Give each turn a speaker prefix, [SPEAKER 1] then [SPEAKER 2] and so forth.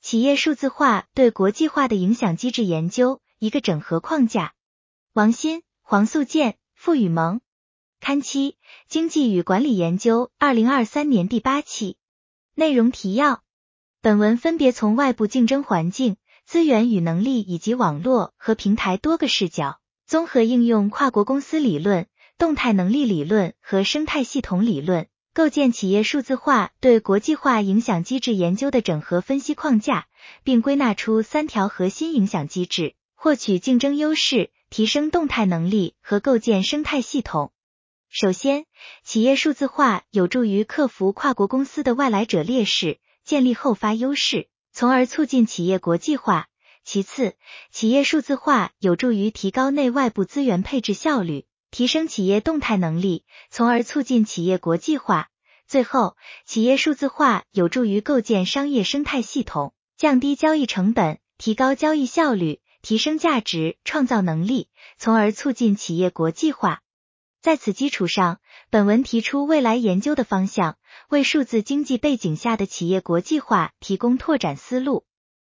[SPEAKER 1] 企业数字化对国际化的影响机制研究，一个整合框架。王鑫、黄素健、傅雨萌。刊期：经济与管理研究2023年第8期。内容提要：本文分别从外部竞争环境、资源与能力以及网络和平台多个视角，综合应用跨国公司理论、动态能力理论和生态系统理论，构建企业数字化对国际化影响机制研究的整合分析框架，并归纳出3条核心影响机制，获取竞争优势，提升动态能力和构建生态系统。首先，企业数字化有助于克服跨国公司的外来者劣势，建立后发优势，从而促进企业国际化。其次，企业数字化有助于提高内外部资源配置效率，提升企业动态能力，从而促进企业国际化。最后，企业数字化有助于构建商业生态系统，降低交易成本，提高交易效率，提升价值创造能力，从而促进企业国际化。在此基础上，本文提出未来研究的方向，为数字经济背景下的企业国际化提供拓展思路。